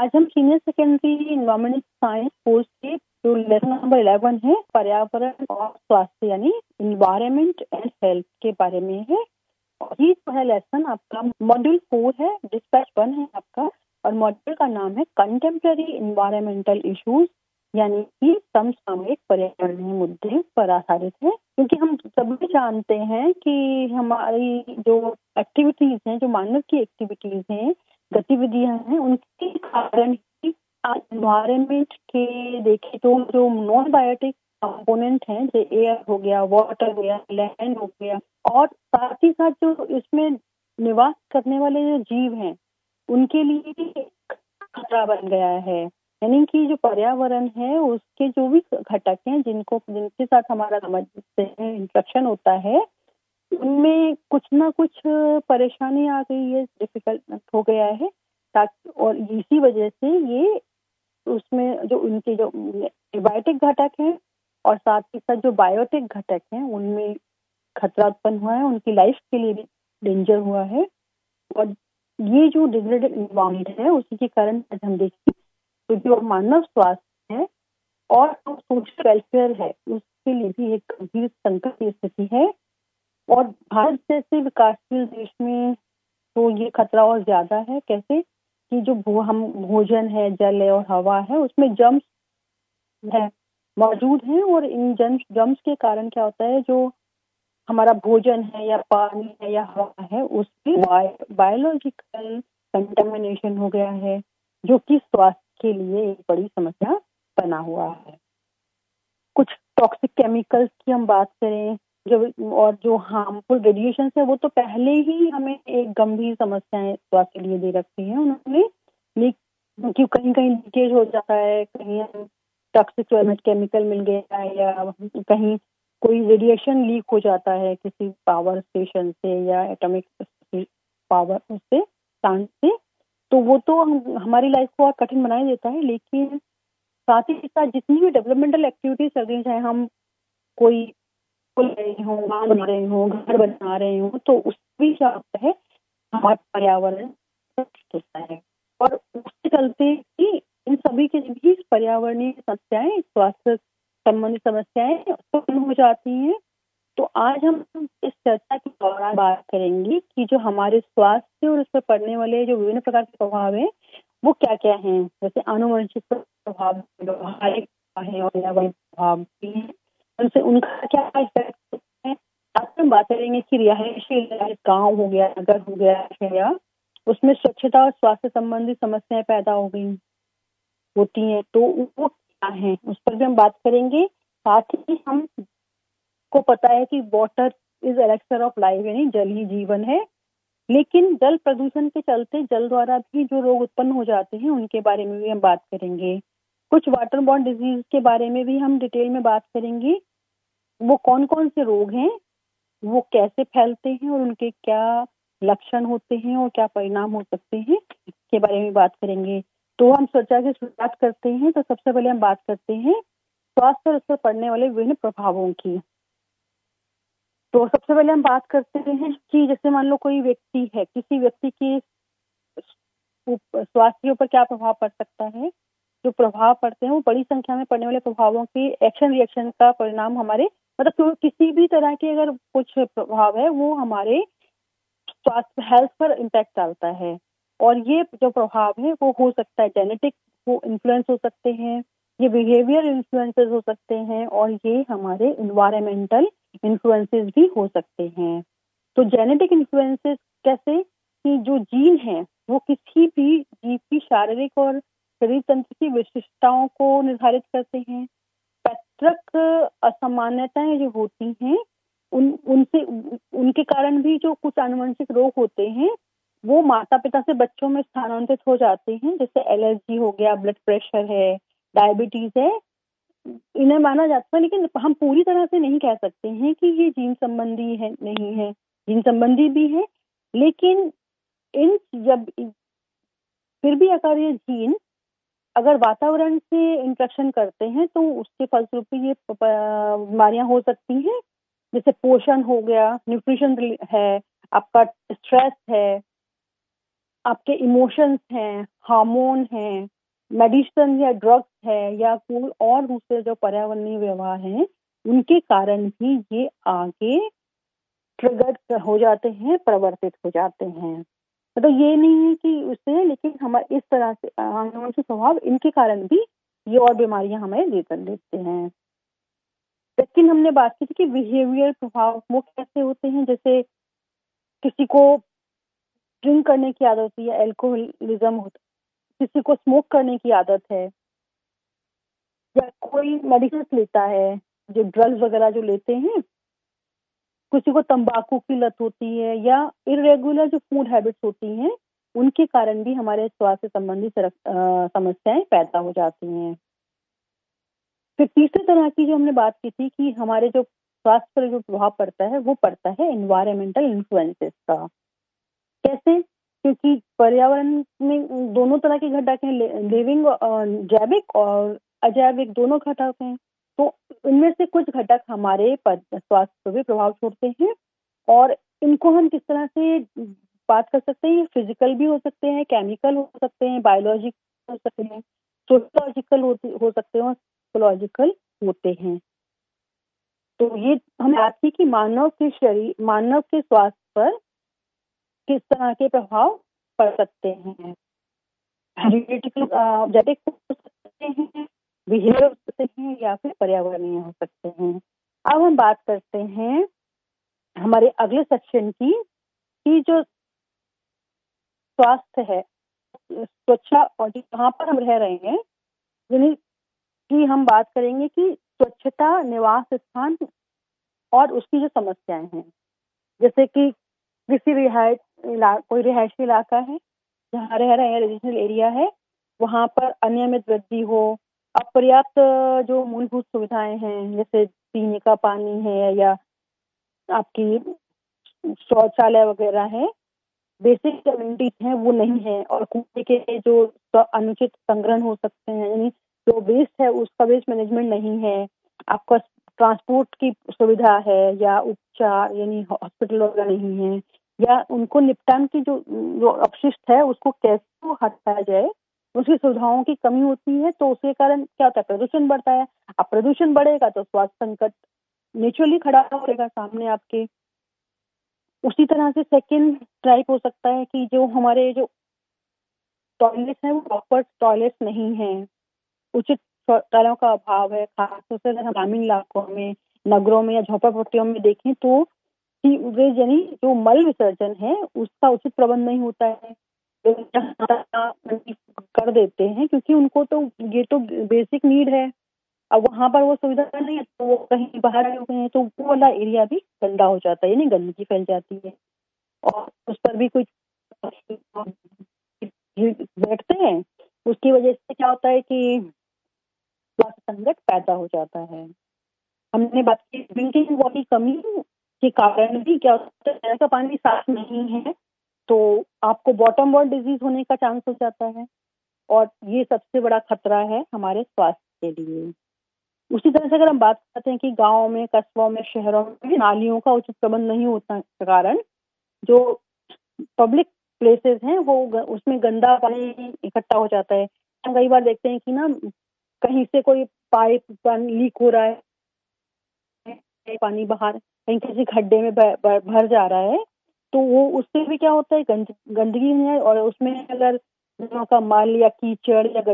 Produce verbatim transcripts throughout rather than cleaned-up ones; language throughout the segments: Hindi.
आज हम senior secondary environmental science course के जो लेसन नंबर इलेवन है, पर्यावरण और स्वास्थ्य यानी एनवायरमेंट एंड हेल्थ के बारे में है। और ये जो है लेसन आपका मॉड्यूल फोर है, डिस्पैच वन है आपका, और मॉड्यूल का नाम है कंटेम्प्रेरी एनवायरमेंटल इश्यूज, यानी कि समसामयिक पर्यावरणीय मुद्दे पर आधारित है। क्योंकि हम सभी जानते हैं कि हमारी जो एक्टिविटीज हैं, जो मानव की एक्टिविटीज हैं, गतिविधियां हैं, उनके कारण ही एनवायरमेंट के देखें तो जो नॉन बायोटिक कंपोनेंट हैं, जैसे एयर हो गया, वाटर हो गया, लैंड हो गया, और साथ ही साथ जो इसमें निवास करने वाले जो जीव हैं उनके लिए भी एक खतरा बन गया है। यानी कि जो पर्यावरण है उसके जो भी घटक हैं जिनको जिनके साथ हमारा समझते हैं इंटरेक्शन होता है, उनमें कुछ ना कुछ परेशानी आ गई है, डिफिकल्ट हो गया है, ताकि और इसी वजह से ये उसमें जो उनके जो बायोटिक घटक हैं और साथ ही साथ जो बायोटिक घटक हैं उनमें खतरा उत्पन्न हुआ है, उनकी लाइफ के लिए भी डेंजर हुआ है। और ये जो डिग्रेडेड एनवायरनमेंट है उसी के कारण हम देखें तो जो मानव स्वास्थ्य है और जो सोशल वेलफेयर है उसके लिए भी एक गंभीर संकट की स्थिति है। और भारत जैसे विकासशील देश में तो ये खतरा और ज्यादा है। कैसे कि जो भो, हम भोजन है, जल है और हवा है, उसमें जम्स है मौजूद हैं, और इन जम्स जम्स के कारण क्या होता है, जो हमारा भोजन है या पानी है या हवा है उसमें बायोलॉजिकल कंटामिनेशन हो गया है, जो कि स्वास्थ्य के लिए एक बड़ी समस्या बना हुआ है। कुछ टॉक्सिक केमिकल्स की हम बात करें जो और जो हार्मफुल रेडिएशन है, वो तो पहले ही हमें एक गंभीर समस्याएं स्वास्थ्य के लिए दे रखी है उन्होंने, लेकिन कहीं कहीं लीकेज हो जाता है, कहीं टॉक्सिक केमिकल मिल गया है, या कहीं कोई रेडिएशन लीक हो जाता है किसी पावर स्टेशन से या एटॉमिक पावर से प्लांट से, तो वो तो हम, हमारी लाइफ को और कठिन बना देता है। लेकिन साथ ही साथ जितनी भी डेवलपमेंटल एक्टिविटीज चल रही, चाहे हम कोई पुल रहे हों, गाँव बना रहे हों, घर बना रहे हों, तो उसमें भी क्या होता है, हमारा पर्यावरण होता है। और उसके चलते ही इन सभी के भी पर्यावरणीय समस्याएं, स्वास्थ्य संबंधी समस्याएं उत्पन्न हो जाती हैं। तो आज हम इस चर्चा के दौरान बात करेंगे कि जो हमारे स्वास्थ्य और उस पर पड़ने वाले जो विभिन्न प्रकार के प्रभाव हैं वो क्या क्या हैं। जैसे आनुवंशिक प्रभाव, व्यवहारिक है और पर्यावरणीय प्रभाव भी हैं, उनसे उनका क्या इफेक्ट होता है। आज हम बात करेंगे कि रिहायशी गाँव हो गया, नगर हो गया, या उसमें स्वच्छता और स्वास्थ्य संबंधी समस्याएं पैदा हो गई होती हैं, तो वो क्या है उस पर भी हम बात करेंगे। साथ ही हम को पता है कि water is elixir of life, यानी जल ही जीवन है, लेकिन जल प्रदूषण के चलते जल द्वारा भी जो रोग उत्पन्न हो जाते हैं उनके बारे में भी हम बात करेंगे। कुछ वाटर बॉर्न डिजीज के बारे में भी हम डिटेल में बात करेंगे। वो कौन कौन से रोग हैं, वो कैसे फैलते हैं और उनके क्या लक्षण होते हैं और क्या परिणाम हो सकते हैं, इसके बारे में बात करेंगे। तो हम चर्चा की शुरुआत करते हैं। तो सबसे पहले हम बात करते हैं स्वास्थ्य और उस पर पड़ने वाले विभिन्न प्रभावों की। तो सबसे पहले हम बात करते हैं कि जैसे मान लो कोई व्यक्ति है, किसी व्यक्ति के स्वास्थ्य के ऊपर क्या प्रभाव पड़ सकता है। जो प्रभाव पड़ते हैं वो बड़ी संख्या में पड़ने वाले प्रभावों के एक्शन रिएक्शन का परिणाम हमारे मतलब किसी भी तरह के अगर कुछ प्रभाव है वो हमारे स्वास्थ्य हेल्थ पर इम्पैक्ट डालता है। और ये जो प्रभाव है वो हो सकता है जेनेटिक वो इन्फ्लुएंस हो सकते हैं, ये बिहेवियर इन्फ्लुएंसेस हो सकते हैं, और ये हमारे इन्वायरमेंटल इन्फ्लुएंसेस भी हो सकते हैं। तो जेनेटिक इन्फ्लुएंसेस कैसे कि जो जीन है वो किसी भी जीव की शारीरिक और शरीर तंत्र की विशिष्टताओं को निर्धारित करते हैं। पैतृक असामान्यताएं जो होती हैं उन उनसे उनके कारण भी जो कुछ आनुवंशिक रोग होते हैं वो माता पिता से बच्चों में स्थानांतरित हो जाते हैं। जैसे एलर्जी हो गया, ब्लड प्रेशर है, डायबिटीज है, इन्हें माना जाता है। लेकिन हम पूरी तरह से नहीं कह सकते हैं कि ये जीन संबंधी है, नहीं है, जीन संबंधी भी है। लेकिन इन जब फिर भी अगर ये जीन अगर वातावरण से इंटरेक्शन करते हैं तो उसके फलस्वरूप ये बीमारियां हो सकती हैं। जैसे पोषण हो गया, न्यूट्रिशन है, आपका स्ट्रेस है, आपके इमोशंस हैं, हार्मोन हैं, मेडिसिन या ड्रग्स है या कोई और दूसरे जो पर्यावरणीय व्यवहार हैं, उनके कारण भी ये आगे ट्रिगर हो जाते हैं, प्रवर्तित हो जाते हैं। मतलब ये नहीं है कि उससे, लेकिन हमारे इस तरह से आनुवंशिक स्वभाव, इनके कारण भी ये और बीमारियां हमें दे कर देते हैं। लेकिन हमने बात की थी कि बिहेवियर प्रभाव वो कैसे होते हैं, जैसे किसी को ड्रिंक करने की आदत होती है, एल्कोहलिज्म होता है, किसी को स्मोक करने की आदत है, या कोई मेडिसिन लेता है, जो ड्रग्स वगैरह जो लेते हैं, किसी को तंबाकू की लत होती है, या इरेगुलर जो फूड हैबिट्स होती हैं, उनके कारण भी हमारे स्वास्थ्य संबंधी समस्याएं पैदा हो जाती हैं। फिर तीसरी तरह की जो हमने बात की थी कि हमारे जो स्वास्थ्य पर जो प्रभाव पड़ता है वो पड़ता है एनवायरमेंटल इन्फ्लुएंसेस का। कैसे? क्योंकि पर्यावरण में दोनों तरह के घटक हैं, लिविंग जैविक और अजैविक दोनों घटक हैं। तो इनमें से कुछ घटक हमारे स्वास्थ्य पर भी प्रभाव छोड़ते हैं, और इनको हम किस तरह से बात कर सकते हैं, फिजिकल भी हो सकते हैं, केमिकल हो सकते हैं, बायोलॉजिकल हो सकते हैं, सोशियोलॉजिकल हो सकते हैं, साइकोलॉजिकल होते हैं। तो ये हमने बात की कि मानव के शरीर, मानव के स्वास्थ्य पर किस तरह के प्रभाव पड़ सकते हैं। जेनेटिक हो सकते हैं, बिहेवियर हो सकते हैं, या फिर पर्यावरणीय हो सकते हैं। अब हम बात करते हैं हमारे अगले सेक्शन की, कि जो स्वास्थ्य है, स्वच्छता, और जहाँ पर हम रह रहे हैं, यानी कि हम बात करेंगे कि स्वच्छता, निवास स्थान और उसकी जो समस्याएं हैं। जैसे कि किसी रिहायश कोई रिहायशी इलाका है जहाँ रह रहे हैं, रेजिडेंशियल एरिया है, वहाँ पर अनियमित वृद्धि हो, अपर्याप्त जो मूलभूत सुविधाएं हैं, जैसे पीने का पानी है या आपकी शौचालय वगैरह है, बेसिक कम्युनिटीज हैं वो नहीं है, और कूड़े के जो अनुचित संग्रहण हो सकते हैं, यानी जो वेस्ट है उसका वेस्ट मैनेजमेंट नहीं है, आपका ट्रांसपोर्ट की सुविधा है या उपचार यानी हॉस्पिटल वगैरह नहीं है, या उनको निपटान की जो जो अपशिष्ट है उसको कैसे हटाया जाए, उसकी सुविधाओं की कमी होती है। तो उसके कारण क्या होता है, प्रदूषण बढ़ता है। अब प्रदूषण बढ़ेगा तो स्वास्थ्य संकट नेचुरली खड़ा होगा सामने आपके। उसी तरह से सेकंड टाइप हो सकता है कि जो हमारे जो टॉयलेट है वो प्रॉपर टॉयलेट नहीं है, उचित शौचालयों का अभाव है। खासतौर से अगर हम ग्रामीण इलाकों में, नगरों में या झोपड़पट्टियों में देखें तो यानी जो मल विसर्जन है उसका उचित प्रबंध नहीं होता है, कर देते हैं, क्योंकि उनको तो ये तो बेसिक नीड है। अब वहाँ पर वो सुविधा नहीं है तो वो कहीं बाहर हो गए हैं, तो वो वाला एरिया भी गंदा हो जाता है, यानी गंदगी फैल जाती है, और उस पर भी कुछ बैठते हैं। उसकी वजह से क्या होता है कि स्वास्थ्य संकट पैदा हो जाता है। हमने बात की ड्रिंकिंग वाटर की कमी के कारण भी क्या होता है, नहर का पानी साफ नहीं है तो आपको बॉटम बॉर्न डिजीज होने का चांस हो जाता है, और ये सबसे बड़ा खतरा है हमारे स्वास्थ्य के लिए। उसी तरह से अगर हम बात करते हैं कि गाँव में, कस्बों में, शहरों में नालियों का उचित प्रबंध नहीं होता के कारण जो पब्लिक प्लेसेस हैं वो उसमें गंदा पानी इकट्ठा हो जाता है। हम कई बार देखते हैं कि ना कहीं से कोई पाइप लीक हो रहा है, पानी बाहर कहीं किसी खड्डे में भर जा रहा है, तो वो उससे भी क्या होता है, गंद, गंदगी है, और उसमें अगर का मल या कीचड़ या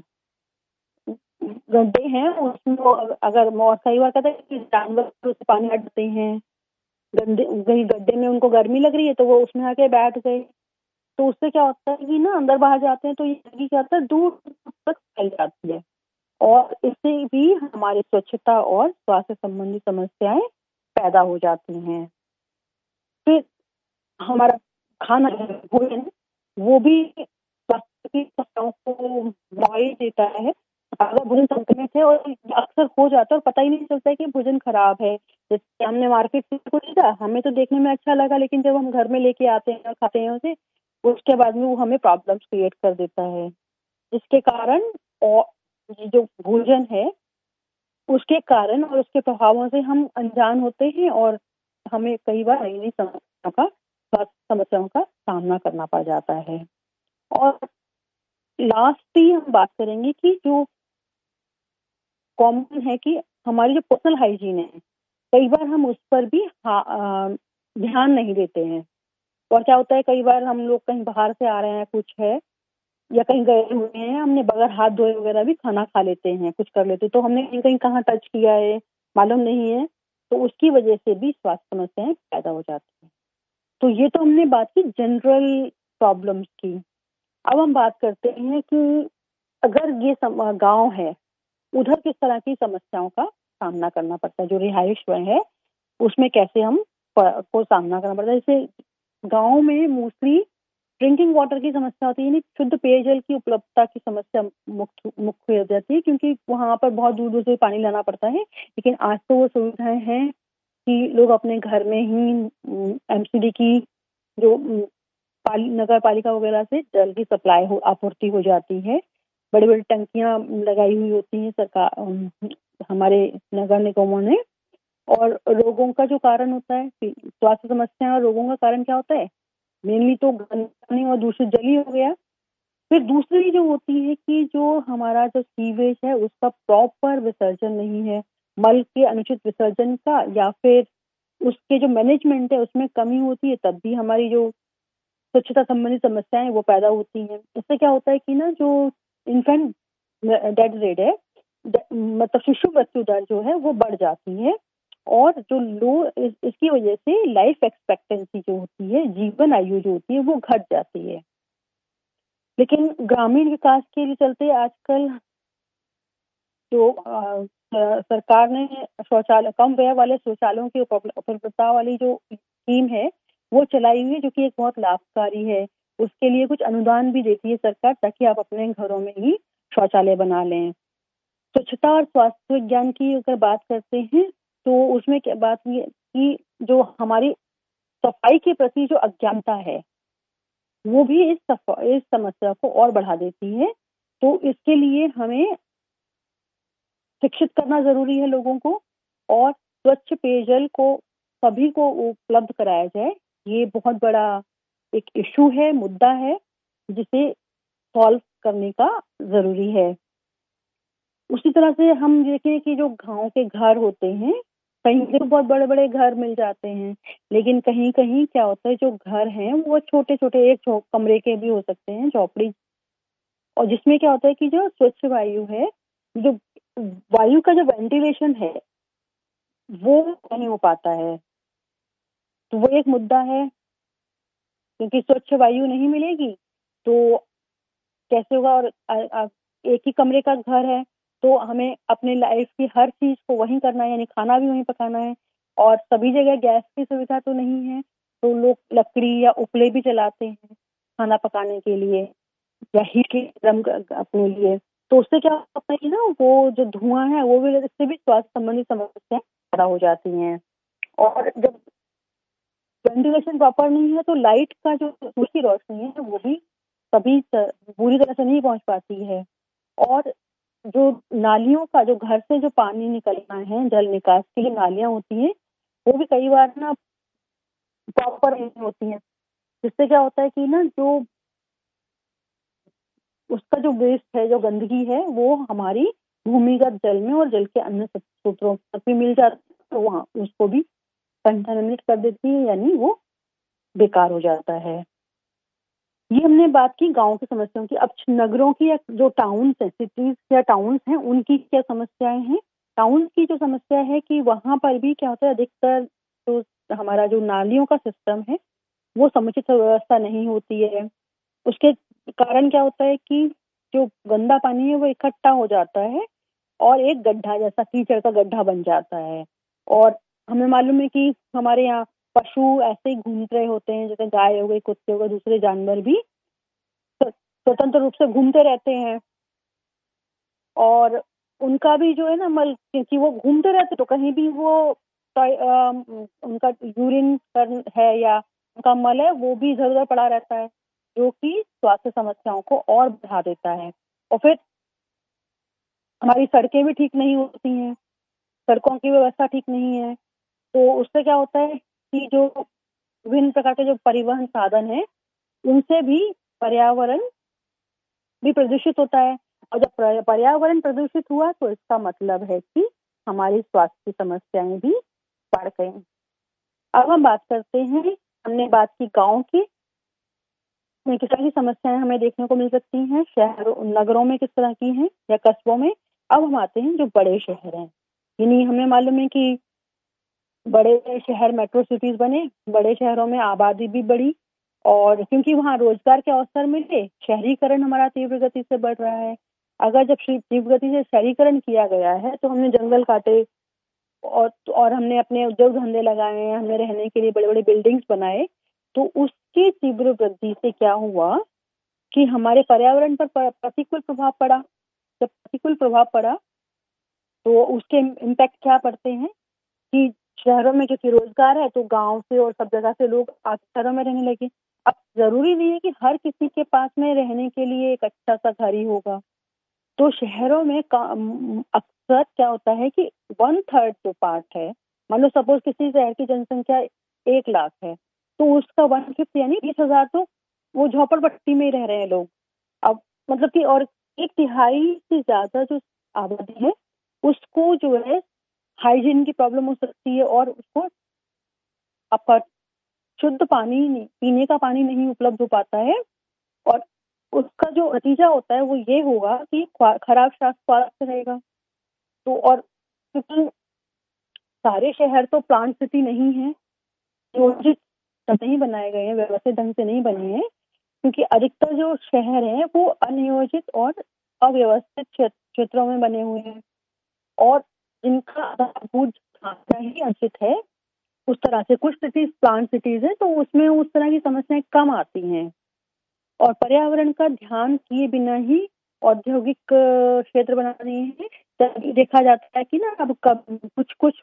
गड्ढे हैं उसमें अगर कई बार कहते हैं कि जानवर उससे पानी हटते हैं, गंदे कहीं गड्ढे में उनको गर्मी लग रही है तो वो उसमें आके बैठ गए, तो उससे क्या होता है कि ना अंदर बाहर जाते हैं तो ये क्या होता है, दूर तक फैल जाती है, और इससे भी हमारी स्वच्छता और स्वास्थ्य संबंधी समस्याएं पैदा हो जाती हैं। फिर हमारा खाना भोजन वो भी स्वास्थ्य की समस्याओं को बढ़ावा देता है। अगर भोजन संक्रमित है, और अक्सर हो जाता है और पता ही नहीं चलता है कि भोजन खराब है। जैसे हमने मार्केट से कुछ लिया, हमें तो देखने में अच्छा लगा, लेकिन जब हम घर में लेके आते हैं और खाते हैं उसे, उसके बाद में वो हमें प्रॉब्लम्स क्रिएट कर देता है। इसके कारण और जो भोजन है उसके कारण और उसके प्रभावों से हम अनजान होते हैं, और हमें कई बार नई नई समस्याओं का स्वास्थ्य समस्याओं का सामना करना पड़ जाता है। और लास्ट ही हम बात करेंगे कि जो कॉमन है कि हमारी जो पर्सनल हाइजीन है, कई बार हम उस पर भी ध्यान नहीं देते हैं। और क्या होता है, कई बार हम लोग कहीं बाहर से आ रहे हैं, कुछ है या कहीं गए हुए हैं, हमने बगैर हाथ धोए वगैरह भी खाना खा लेते हैं, कुछ कर लेते हैं, तो हमने कहीं कहीं कहाँ टच किया है मालूम नहीं है, तो उसकी वजह से भी स्वास्थ्य समस्याएं पैदा हो जाती हैं। तो ये तो हमने बात की जनरल प्रॉब्लम्स की। अब हम बात करते हैं कि अगर ये गांव है, उधर किस तरह की समस्याओं का सामना करना पड़ता है, जो रिहाइश है उसमें कैसे हम को सामना करना पड़ता है। जैसे गांव में मोस्टली ड्रिंकिंग वाटर की समस्या होती है, यानी शुद्ध पेयजल की उपलब्धता की समस्या मुख्य मुख्य हो जाती है, क्योंकि वहां पर बहुत दूर दूर से पानी लाना पड़ता है। लेकिन आज तो वो सुविधाएं हैं कि लोग अपने घर में ही एमसीडी की जो पाली नगर पालिका वगैरह से जल की सप्लाई हो आपूर्ति हो जाती है। बड़ी बड़ी टंकियां लगाई हुई होती हैं सरकार हमारे नगर निगमों ने। और रोगों का जो कारण होता है, स्वास्थ्य समस्या और रोगों का कारण क्या होता है, मेनली तो गंदा पानी और दूषित जल ही हो गया। फिर दूसरी जो होती है कि जो हमारा जो सीवेज है उसका प्रॉपर विसर्जन नहीं है, मल के अनुचित विसर्जन का, या फिर उसके जो मैनेजमेंट है उसमें कमी होती है, तब भी हमारी जो स्वच्छता संबंधी समस्याएं वो पैदा होती हैं। इससे क्या होता है कि ना जो इन्फेंट डेथ रेट है, मतलब शिशु मृत्यु दर जो है वो बढ़ जाती है। और जो लो इस, इसकी वजह से लाइफ एक्सपेक्टेंसी जो होती है, जीवन आयु जो होती है वो घट जाती है। लेकिन ग्रामीण विकास के लिए चलते आजकल जो आ, सरकार ने शौचालय कम व्यय वाले शौचालयों की उपलब्धता वाली जो स्कीम है वो चलाई हुई है, जो कि एक बहुत लाभकारी है। उसके लिए कुछ अनुदान भी देती है सरकार, ताकि आप अपने घरों में ही शौचालय बना लें। स्वच्छता और स्वास्थ्य विज्ञान की अगर बात करते हैं तो उसमें क्या बात ये कि जो हमारी सफाई के प्रति जो अज्ञानता है वो भी इस इस समस्या को और बढ़ा देती है। तो इसके लिए हमें शिक्षित करना जरूरी है लोगों को, और स्वच्छ पेयजल को सभी को उपलब्ध कराया जाए। ये बहुत बड़ा एक इशू है, मुद्दा है, जिसे सॉल्व करने का जरूरी है। उसी तरह से हम देखें कि जो गांव के घर होते हैं, कहीं तो बहुत बड़े बड़े घर मिल जाते हैं, लेकिन कहीं कहीं क्या होता है, जो घर हैं वो छोटे छोटे एक कमरे के भी हो सकते हैं, झोपड़ी, और जिसमें क्या होता है कि जो स्वच्छ वायु है, जो वायु का जो वेंटिलेशन है वो नहीं हो पाता है। तो वो एक मुद्दा है, क्योंकि स्वच्छ वायु नहीं मिलेगी तो कैसे होगा। और आ, आ, एक ही कमरे का घर है तो हमें अपने लाइफ की हर चीज को वहीं करना है, यानी खाना भी वहीं पकाना है, और सभी जगह गैस की सुविधा तो नहीं है, तो लोग लकड़ी या उपले भी जलाते हैं खाना पकाने के लिए, या हीट के ड्रम अपने लिए। तो उससे क्या होता है कि ना वो जो धुआं है वो भी, इससे भी स्वास्थ्य संबंधी समस्याएं पैदा हो जाती हैं। और जब वेंटिलेशन प्रॉपर नहीं है तो लाइट का जो सूर्य की रोशनी है वो भी कभी पूरी तरह से नहीं पहुंच पाती है। और जो नालियों का, जो घर से जो पानी निकलना है, जल निकास की जो नालियां होती हैं वो भी कई बार ना प्रॉपर नहीं होती हैं, जिससे क्या होता है कि ना जो उसका जो वेस्ट है, जो गंदगी है, वो हमारी भूमिगत जल में और जल के अन्य स्रोतों तक भी मिल जाती है, तो वहाँ उसको भी कंटामिनेट कर देती है, यानी वो बेकार हो जाता है। ये हमने बात की गांव की समस्याओं की। अब नगरों की या जो टाउन्स है, सिटीज या टाउन्स हैं, उनकी क्या समस्याएं हैं। टाउन की जो समस्या है कि वहां पर भी क्या होता है, अधिकतर जो हमारा जो नालियों का सिस्टम है वो समुचित व्यवस्था नहीं होती है। उसके कारण क्या होता है कि जो गंदा पानी है वो इकट्ठा हो जाता है और एक गड्ढा जैसा, कीचड़ का गड्ढा बन जाता है। और हमें मालूम है कि हमारे यहाँ पशु ऐसे ही घूम रहे होते हैं, जैसे गाय हो गई, कुत्ते हो गए, दूसरे जानवर भी स्वतंत्र रूप से घूमते रहते हैं। और उनका भी जो है ना मल, क्योंकि वो घूमते रहते तो कहीं भी वो आ, उनका यूरिन है या उनका मल है वो भी इधर उधर पड़ा रहता है, जो कि स्वास्थ्य समस्याओं को और बढ़ा देता है। और फिर हमारी सड़कें भी ठीक नहीं होती हैं, सड़कों की व्यवस्था ठीक नहीं है, तो उससे क्या होता है कि जो विभिन्न प्रकार के जो परिवहन साधन है उनसे भी पर्यावरण भी प्रदूषित होता है। और जब पर्यावरण प्रदूषित हुआ तो इसका मतलब है कि हमारी स्वास्थ्य की समस्याएं भी बढ़ गई। अब हम बात करते हैं, हमने बात की गांव की, में किस तरह की समस्याएं हमें देखने को मिल सकती हैं, शहरों नगरों में किस तरह की हैं या कस्बों में। अब हम आते हैं जो बड़े शहर हैं, यानी हमें मालूम है कि बड़े शहर मेट्रो सिटीज बने, बड़े शहरों में आबादी भी बढ़ी और क्योंकि वहाँ रोजगार के अवसर मिले, शहरीकरण हमारा तीव्र गति से बढ़ रहा है। अगर जब तीव्र गति से शहरीकरण किया गया है तो हमने जंगल काटे और और हमने अपने उद्योग धंधे लगाए, हमने रहने के लिए बड़े बड़े बिल्डिंग्स बनाए, तो उसकी तीव्र वृद्धि से क्या हुआ कि हमारे पर्यावरण पर प्रतिकूल प्रभाव पड़ा। जब प्रतिकूल प्रभाव पड़ा तो उसके इम्पैक्ट क्या पड़ते हैं कि शहरों में क्योंकि रोजगार है तो गांव से और सब जगह से लोग शहरों में रहने लगे। अब जरूरी नहीं है कि हर किसी के पास में रहने के लिए एक अच्छा सा घर ही होगा, तो शहरों में अक्सर क्या होता है कि वन थर्ड जो पार्ट है, मान लो सपोज किसी शहर की जनसंख्या एक लाख है तो उसका वन फिफ्थ यानी बीस हजार तो वो झोपड़पट्टी में ही रह रहे हैं लोग। अब मतलब कि और एक तिहाई से ज्यादा जो आबादी है उसको जो है हाइजीन की प्रॉब्लम हो सकती है और उसको आपका शुद्ध पानी पीने का पानी नहीं उपलब्ध हो पाता है और उसका जो नतीजा होता है वो ये होगा कि खराब स्वास्थ्य रहेगा। तो और क्योंकि सारे शहर तो प्लांट सिटी नहीं है, नियोजित नहीं बनाए गए हैं, व्यवस्थित ढंग से नहीं बने हैं, क्योंकि अधिकतर जो शहर हैं वो अनियोजित और अव्यवस्थित क्षेत्रों में बने हुए हैं और जिनका आधारभूत ढांचा ही अनुचित है। उस तरह से कुछ सिटीज प्लांट सिटीज है तो उसमें उस तरह की समस्याएं कम आती हैं और पर्यावरण का ध्यान किए बिना ही औद्योगिक क्षेत्र बना रही है। तब देखा जाता है कि ना अब कब कुछ कुछ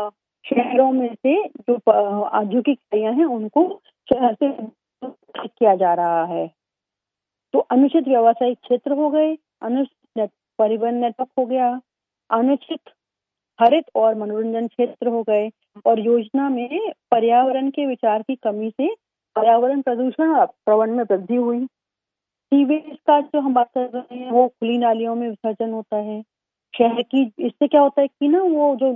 शहरों में से जो औद्योगिक इकाइयां हैं उनको शहर से किया जा रहा है, तो अनुचित व्यावसायिक क्षेत्र हो गए, अनुचित परिवहन नेटवर्क हो गया, अनुचित हरित और मनोरंजन क्षेत्र हो गए और योजना में पर्यावरण के विचार की कमी से पर्यावरण प्रदूषण और प्रवण में वृद्धि हुई। सीवेज का जो हम बात कर रहे हैं वो खुली नालियों में विसर्जन होता है शहर की। इससे क्या होता है कि ना वो जो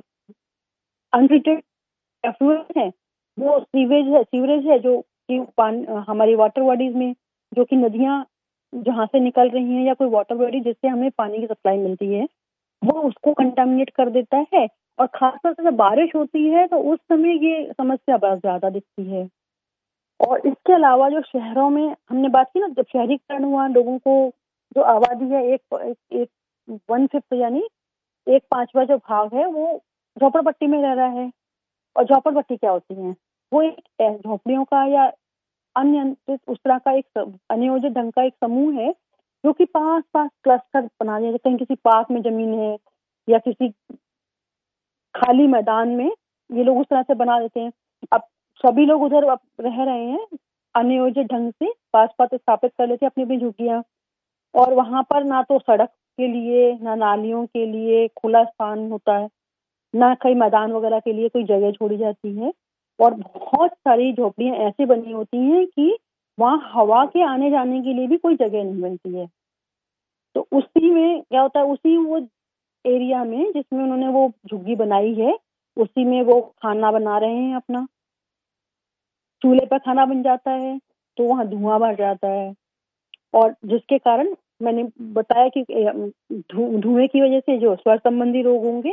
अनट्रीटेड एफ्लुएंट है वो सीवेज है सीवरेज है जो कि हमारी वाटर बॉडीज में जो कि नदियां जहाँ से निकल रही हैं या कोई वाटर बॉडी जिससे हमें पानी की सप्लाई मिलती है वो उसको कंटामिनेट कर देता है और खासतौर से जब बारिश होती है तो उस समय ये समस्या बहुत ज्यादा दिखती है। और इसके अलावा जो शहरों में हमने बात की ना, जब शहरीकरण हुआ लोगों को जो आबादी है एक एक, एक वन फिफ्थ यानी एक पांचवा जो भाग है वो झोपड़पट्टी में रह रहा है। और झोपड़पट्टी क्या होती है, वो एक झोपड़ियों का या अनियंत्रित उस तरह का एक अनियोजित ढंग का एक समूह है जो कि पास पास क्लस्टर बना दिया, कहीं किसी पार्क में जमीन है या किसी खाली मैदान में ये लोग उस तरह से बना देते हैं। अब सभी लोग उधर रह रहे हैं अनियोजित ढंग से, पास पास स्थापित कर लेते हैं अपनी अपनी झुग्गियां और वहां पर ना तो सड़क के लिए ना नालियों के लिए खुला स्थान होता है, ना कहीं मैदान वगैरह के लिए कोई जगह छोड़ी जाती है और बहुत सारी झोपड़ियां ऐसी बनी होती हैं कि वहां हवा के आने जाने के लिए भी कोई जगह नहीं बनती है। तो उसी में क्या होता है, उसी वो एरिया में जिसमें उन्होंने वो झुग्गी बनाई है उसी में वो खाना बना रहे हैं, अपना चूल्हे पर खाना बन जाता है तो वहाँ धुआं भर जाता है और जिसके कारण मैंने बताया कि धुएं की वजह से जो स्वास्थ्य संबंधी रोग होंगे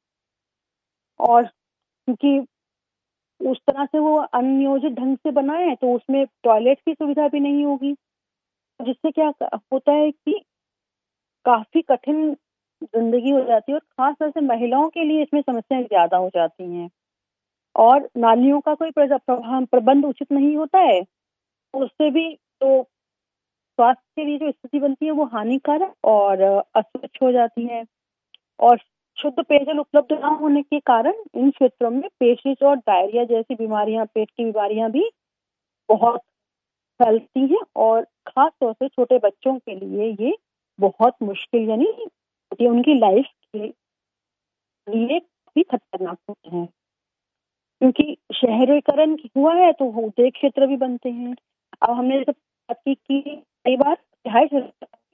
और क्योंकि उस तरह से वो अनियोजित ढंग से बना है तो उसमें टॉयलेट की सुविधा भी नहीं होगी, जिससे क्या होता है कि काफी कठिन जिंदगी हो जाती है और खास तौर से महिलाओं के लिए इसमें समस्याएं ज्यादा हो जाती हैं। और नालियों का कोई प्रबंध उचित नहीं होता है तो उससे भी तो स्वास्थ्य के लिए जो स्थिति बनती है वो हानिकारक और अस्वच्छ हो जाती है और शुद्ध पेयजल उपलब्ध न होने के कारण इन क्षेत्रों में पेचिश और डायरिया जैसी बीमारियां, पेट की बीमारियां भी बहुत फैलती हैं और खास तौर से छोटे बच्चों के लिए ये बहुत मुश्किल यानी ये उनकी लाइफ के लिए भी खतरनाक होते हैं क्योंकि शहरीकरण हुआ है तो उद्योग क्षेत्र भी बनते हैं। अब हमने जैसे बात की कि कई बार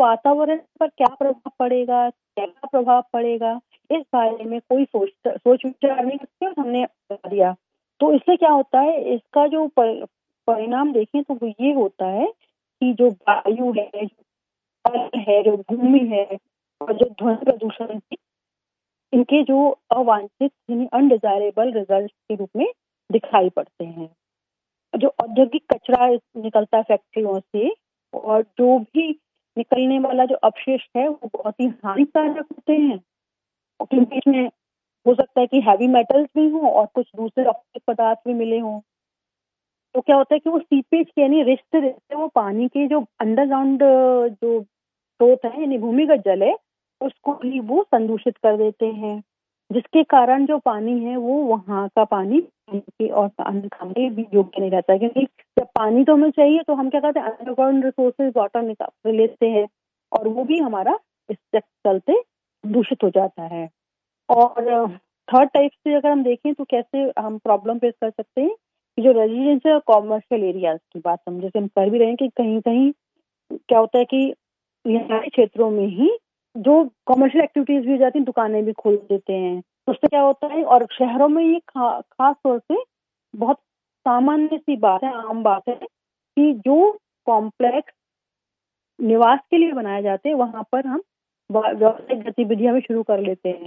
वातावरण पर क्या प्रभाव पड़ेगा, कैसा प्रभाव पड़ेगा, इस बारे में कोई सोच सोच विचार नहीं करते और हमने बता दिया। तो इससे क्या होता है, इसका जो पर, परिणाम देखें तो वो ये होता है कि जो वायु है, जल है, जो भूमि है और जो ध्वनि प्रदूषण है, इनके जो अवांछित यानी अनडिजायरेबल रिजल्ट के रूप में दिखाई पड़ते हैं। जो औद्योगिक कचरा निकलता है फैक्ट्रियों से और जो भी निकलने वाला जो अवशेष है वो बहुत ही हानिकारक होते हैं, क्योंकि इसमें हो सकता है कि हैवी मेटल्स भी हों और कुछ दूसरे टॉक्सिक पदार्थ भी मिले हों। तो क्या होता है कि वो सीपेज के यानी रिश्ते रिश्ते वो पानी के जो अंडरग्राउंड जो स्रोत है यानी भूमिगत जल है उसको भी वो संदूषित कर देते हैं, जिसके कारण जो पानी है वो वहाँ का पानी और अन्न खाने भी योग्य नहीं रहता है। क्योंकि जब पानी तो हमें चाहिए तो हम क्या करते हैं, अंडरग्राउंड रिसोर्सेज वाटर निकाल लेते हैं और वो भी हमारा इस चलते दूषित हो जाता है। और थर्ड टाइप से अगर हम देखें तो कैसे हम प्रॉब्लम फेस कर सकते हैं, जो रेजिडेंशियल और कॉमर्शियल एरियाज की बात हम जैसे हम कर भी रहे हैं कि कहीं कहीं क्या होता है कि यहाँ क्षेत्रों में ही जो कॉमर्शियल एक्टिविटीज भी हो जाती हैं, दुकानें भी खोल देते हैं, तो उससे क्या होता है। और शहरों में ये खा, खास तौर से बहुत सामान्य सी बात है, आम बात है कि जो कॉम्प्लेक्स निवास के लिए बनाए जाते हैं वहां पर हम व्यावसायिक गतिविधियां भी शुरू कर लेते हैं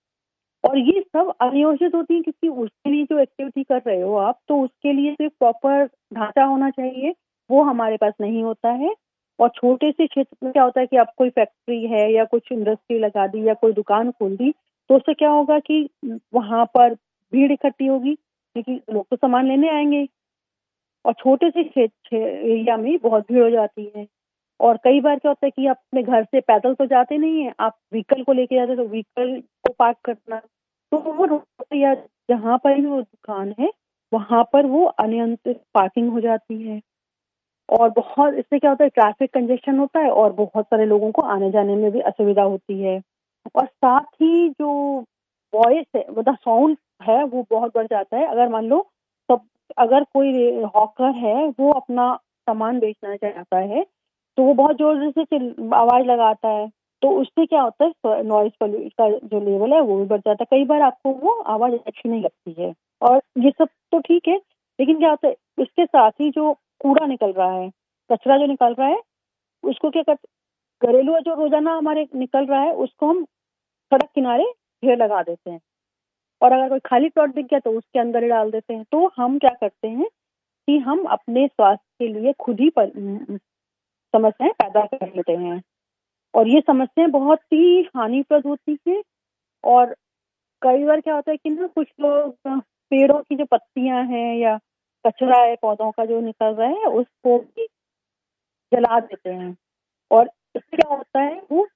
और ये सब अनियोजित होती है, क्योंकि उसके लिए जो एक्टिविटी कर रहे हो आप, तो उसके लिए सिर्फ प्रॉपर ढांचा होना चाहिए, वो हमारे पास नहीं होता है। और छोटे से क्षेत्र में क्या होता है कि आप कोई फैक्ट्री है या कुछ इंडस्ट्री लगा दी या कोई दुकान खोल दी, तो उससे क्या होगा कि वहां पर भीड़ इकट्ठी होगी, क्योंकि लोग तो सामान लेने आएंगे और छोटे से क्षेत्र एरिया में बहुत भीड़ हो जाती है। और कई बार क्या होता है कि आप अपने घर से पैदल तो जाते नहीं है, आप व्हीकल को लेके जाते, तो व्हीकल को पार्क करना, तो वो रोड या जहाँ पर भी वो दुकान है वहां पर वो अनियंत्रित पार्किंग हो जाती है और बहुत इससे क्या होता है, ट्रैफिक कंजेशन होता है और बहुत सारे लोगों को आने जाने में भी असुविधा होती है। और साथ ही जो वॉइस है, मतलब साउंड है, वो बहुत बढ़ जाता है। अगर मान लो सब अगर कोई हॉकर है वो अपना सामान बेचना चाहता है तो वो बहुत जोर से आवाज लगाता है, तो उससे क्या होता है, नॉइज पोल्यूशन का जो लेवल है वो भी बढ़ जाता है। कई बार आपको वो आवाज अच्छी नहीं लगती है और ये सब तो ठीक है, लेकिन क्या होता है इसके साथ ही जो कूड़ा निकल रहा है, कचरा जो निकल रहा है, उसको क्या करते, घरेलू जो रोजाना हमारे निकल रहा है उसको हम सड़क किनारे ढेर लगा देते हैं और अगर कोई खाली प्लॉट दिख गया तो उसके अंदर ही डाल देते हैं। तो हम क्या करते हैं कि हम अपने स्वास्थ्य के लिए खुद ही पर, समस्याएं पैदा कर लेते हैं और ये समस्याएं बहुत ही हानिप्रद होती है। और कई बार क्या होता है कि ना कुछ लोग पेड़ों की जो पत्तियां हैं या कचरा है पौधों का जो निकल रहा है उसको भी जला देते हैं और इससे क्या होता है वो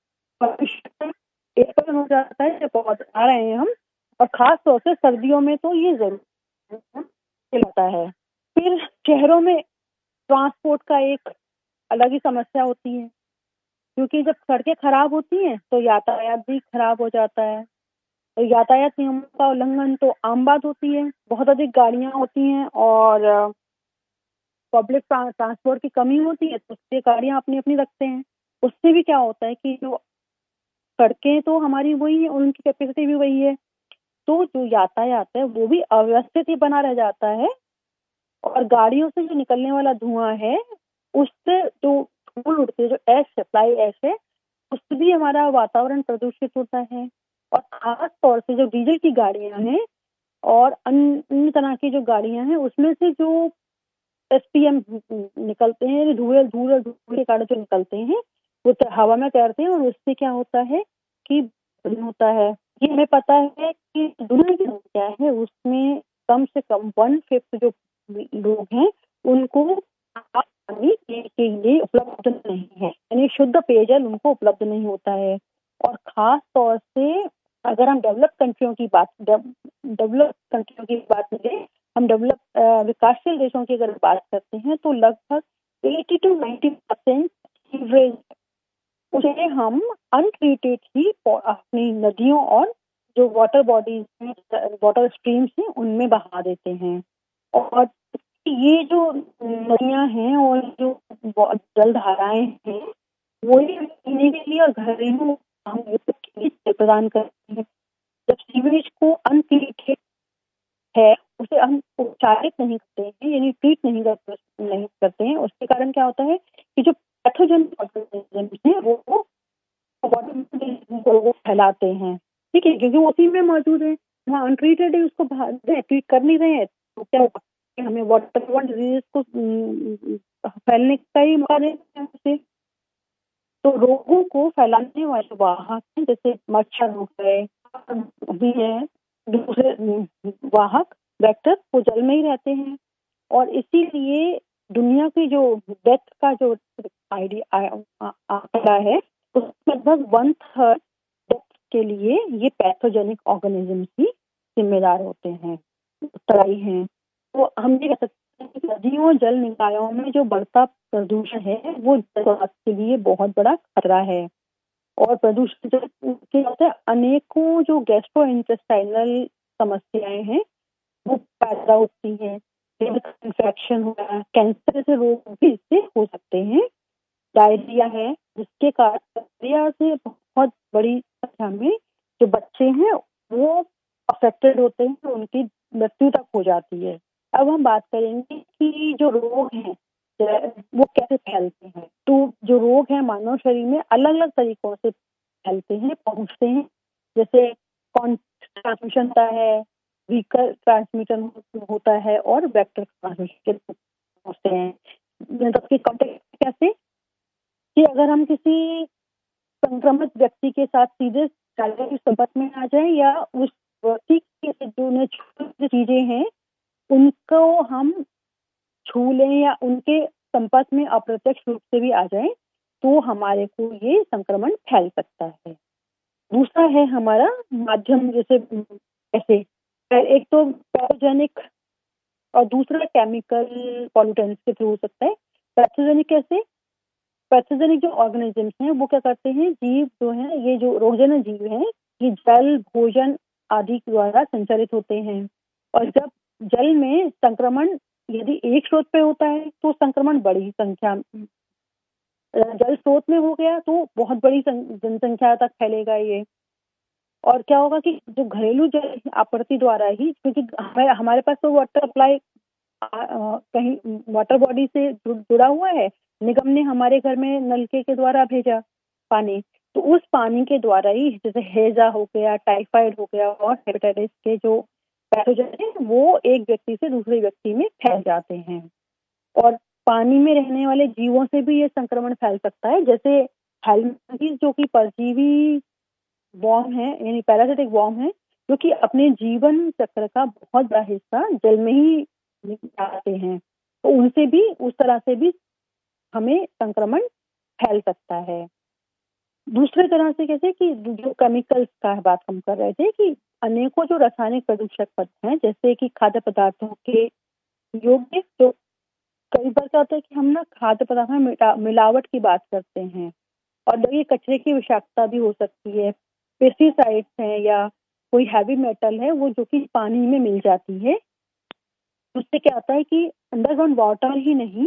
हो जाता है, पौधे आ रहे हैं हम, और खास तौर से सर्दियों में तो ये जरूर होता है। फिर शहरों में ट्रांसपोर्ट का एक अलग ही समस्या होती है, क्योंकि जब सड़कें खराब होती हैं तो यातायात भी खराब हो जाता है। तो यातायात नियमों का उल्लंघन तो आम बात होती है, बहुत अधिक गाड़ियां होती हैं और पब्लिक ट्रांसपोर्ट की कमी होती है तो उससे गाड़ियां अपनी अपनी रखते हैं। उससे भी क्या होता है कि जो सड़कें तो हमारी वही है, उनकी कैपेसिटी भी वही है, तो जो यातायात है वो भी अव्यवस्थित ही बना रह जाता है और गाड़ियों से जो निकलने वाला धुआं है उससे जो धूल उड़ती है, जो ऐश है, फ्लाई ऐश है, उससे भी हमारा वातावरण प्रदूषित होता है। और खास तौर से जो डीजल की गाड़ियां हैं और अन्य तरह की जो गाड़ियां हैं उसमें से जो एसपीएम निकलते हैं, धुएं धूल और धूल के कारण जो निकलते हैं वो हवा में तैरते हैं और उससे क्या होता है कि होता है। ये हमें पता है कि दुनिया की क्या है, उसमें कम से कम वन फिफ्थ जो लोग हैं उनको पानी के लिए उपलब्ध नहीं है, यानी शुद्ध पेयजल उनको उपलब्ध नहीं होता है। और खास तौर से अगर हम डेवलप कंट्रियों की बात डेवलप कंट्रियों की बात करें, हम डेवलप विकासशील देशों की अगर बात करते हैं तो लगभग अस्सी टू नब्बे परसेंट सीवरेज उसे हम अनट्रीटेड ही अपनी नदियों और जो वाटर बॉडीज हैं, वाटर स्ट्रीम्स हैं, उनमें बहा देते हैं। और ये जो नदियां हैं और जो जल धाराएं हैं वही पीने के लिए और घरेलू हम के लिए प्रदान करते हैं। जब सीवेज को अनट्रीटेड है, उसे हम उपचारित नहीं करते हैं, यानी ट्रीट नहीं करते नहीं करते हैं, उसके कारण क्या होता है कि जो पैथोजन ऑर्गेनिज्म है वो बॉडी में वो फैलाते हैं। ठीक है, क्योंकि वो उसी में मौजूद है, वहाँ अनट्रीटेड है, उसको ट्रीट कर नहीं रहे हैं, तो क्या होगा कि हमें वाटरबोर्न डिजीज को उम, फैलने का ही मौका देते हैं उसे। तो रोगों को फैलाने वाले वाहक हैं, जैसे मच्छर हो गए, भी है दूसरे उम, वाहक वेक्टर, वो जल में ही रहते हैं। और इसीलिए दुनिया की जो डेथ का जो आइडिया आंकड़ा है, उसमें लगभग वन थर्ड डेथ के लिए ये पैथोजेनिक ऑर्गेनिजम्स ही जिम्मेदार होते हैं, उत्तरदायी हैं। तो हम ये कह सकते हैं कि नदियों जल निकायों में जो बढ़ता प्रदूषण है वो स्वास्थ्य के लिए बहुत बड़ा खतरा है। और प्रदूषण के होते हैं अनेकों जो गैस्ट्रो इंटेस्टाइनल समस्याएं हैं वो पैदा होती हैं। इन्फेक्शन हो गया, कैंसर जैसे रोग भी इससे हो सकते हैं। डायरिया है, जिसके कारण डायरिया से बहुत बड़ी संख्या में जो बच्चे हैं वो अफेक्टेड होते हैं, तो उनकी मृत्यु तक हो जाती है। अब हम बात करेंगे कि जो रोग हैं वो कैसे फैलते हैं। तो जो रोग हैं मानव शरीर में अलग अलग तरीकों से फैलते हैं, पहुंचते हैं। जैसे ट्रांसमिशन होता है, व्हीकल ट्रांसमिशन होता है और वेक्टर ट्रांसमिशन होते हैं। मतलब कि कॉन्टेक्ट कैसे कि अगर हम किसी संक्रमित व्यक्ति के साथ सीधे शारीरिक संपर्क में आ जाए या उस व्यक्ति के जो नेचुरल चीजें हैं उनको हम छू लें या उनके संपर्क में अप्रत्यक्ष रूप से भी आ जाए, तो हमारे को ये संक्रमण फैल सकता है। दूसरा है हमारा माध्यम, जैसे ऐसे एक तो पैथोजेनिक और दूसरा केमिकल पॉल्यूटेंट्स के थ्रू हो सकता है। पैथोजेनिक कैसे? पैथोजेनिक जो ऑर्गेनिजम्स हैं वो क्या करते हैं, जीव जो है ये जो रोगजनक जीव हैं ये जल, भोजन आदि द्वारा संचालित होते हैं। और जब जल में संक्रमण यदि एक स्रोत पे होता है तो संक्रमण बड़ी संख्या, जल स्रोत में हो गया तो बहुत बड़ी जनसंख्या तक फैलेगा ये। और क्या होगा कि जो घरेलू जल आपूर्ति द्वारा ही, क्योंकि हमारे पास तो वाटर सप्लाई कहीं वाटर बॉडी से जुड़ा हुआ है, निगम ने हमारे घर में नलके के द्वारा भेजा पानी, तो उस पानी के द्वारा ही जैसे हैजा हो गया, टाइफाइड हो गया और हेपेटाइटिस के जो पैथोजन है वो एक व्यक्ति से दूसरे व्यक्ति में फैल जाते हैं। और पानी में रहने वाले जीवों से भी ये संक्रमण फैल सकता है, जैसे हेलमिंथेस जो कि परजीवी वॉर्म है, यानी पैरासिटिक वॉर्म है, जो कि अपने जीवन चक्र का बहुत बड़ा हिस्सा जल में ही निकालते हैं, तो उनसे भी उस तरह से भी हमें संक्रमण फैल सकता है। दूसरे तरह से कैसे कि जो केमिकल्स का बात हम कर रहे थे कि अनेकों जो रासायनिक प्रदूषक पदार्थ हैं, जैसे कि खाद्य पदार्थों के योग्य, जो कई बार क्या होता है कि हम ना खाद्य पदार्थ में मिलावट की बात करते हैं और ये कचरे की विषाक्तता भी हो सकती है। पेस्टिसाइड्स हैं या कोई हैवी मेटल है वो जो कि पानी में मिल जाती है, उससे क्या होता है कि अंडरग्राउंड वाटर ही नहीं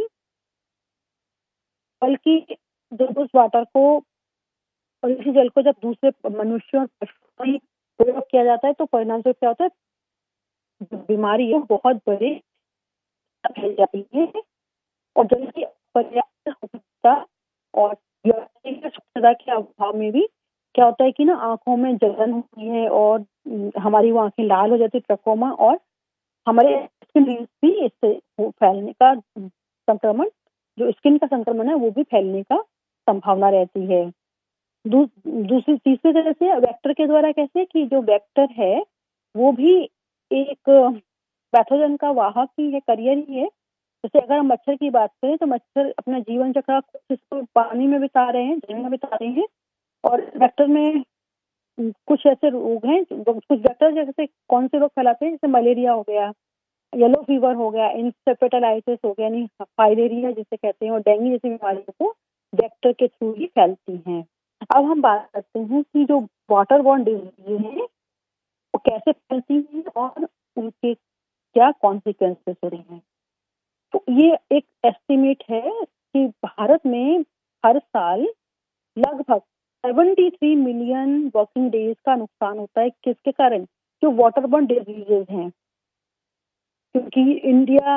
बल्कि जब उस वाटर को और इसी जल को जब दूसरे मनुष्यों और पशुओं में प्रयोग किया जाता है तो परिणाम स्वरूप क्या होता है, बीमारी है बहुत बड़े फैल जाती है। और जल की पर्याप्त उपलब्धता और स्वच्छता के अभाव में भी क्या होता है कि ना आंखों में जलन होती है और हमारी वो आंखें लाल हो जाती है, ट्रकोमा, और हमारे स्किन भी इससे फैलने का संक्रमण, जो स्किन का संक्रमण है वो भी फैलने का संभावना रहती है। दू, दूसरी तीसरी तरह से वेक्टर के द्वारा कैसे कि जो वेक्टर है वो भी एक पैथोजन का वाहक ही है, करियर ही है। जैसे अगर हम मच्छर की बात करें तो मच्छर अपना जीवन चक्र जिसको पानी में बिता रहे हैं, जल में बिता रहे हैं, और वेक्टर में कुछ ऐसे रोग हैं, कुछ वेक्टर जैसे कौन से रोग फैलाते हैं, जैसे मलेरिया हो गया, येलो फीवर हो गया, इंसेफेलाइटिस हो गया, यानी फाइलेरिया जिसे कहते हैं, और डेंगू जैसी बीमारियों को वेक्टर के थ्रू ही फैलती हैं। अब हम बात करते हैं कि जो वाटर बॉर्न डिजीज है वो कैसे फैलती है और उनके क्या कॉन्सिक्वेंसेस हो रहे हैं। तो ये एक एस्टिमेट है कि भारत में हर साल लगभग तिहत्तर मिलियन वर्किंग डेज का नुकसान होता है। किसके कारण? जो वाटरबोर्न डिजीजेज हैं, क्योंकि इंडिया